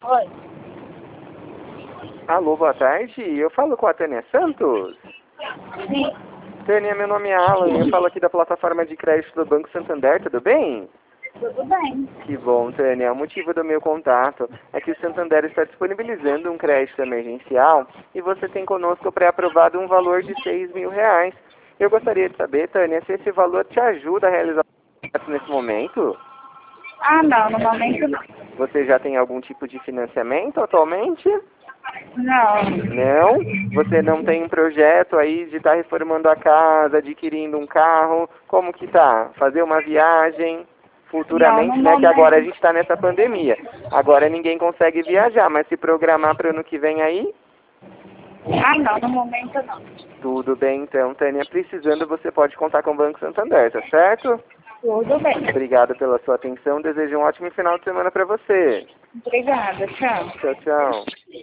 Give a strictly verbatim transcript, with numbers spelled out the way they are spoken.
Oi. Alô, boa tarde. Eu falo com a Tânia Santos. Sim. Tânia, meu nome é Alan. Eu falo aqui da plataforma de crédito do Banco Santander. Tudo bem? Tudo bem. Que bom, Tânia. O motivo do meu contato é que o Santander está disponibilizando um crédito emergencial e você tem conosco pré-aprovado um valor de seis mil reais. Eu gostaria de saber, Tânia, se esse valor te ajuda a realizar o projeto nesse momento. Ah, não. No momento, não. Você já tem algum tipo de financiamento atualmente? Não. Não? Você não tem um projeto aí de estar reformando a casa, adquirindo um carro? Como que tá? Fazer uma viagem? Não, no Futuramente, né? Que agora a momento... gente está nessa pandemia. Agora ninguém consegue viajar, mas se programar para o ano que vem aí, Ah, não. No momento, não. tudo bem então, Tânia. Precisando, você pode contar com o Banco Santander, tá certo? Tudo bem. Obrigado pela sua atenção. Desejo um ótimo final de semana para você. Obrigada. Tchau. Tchau, tchau.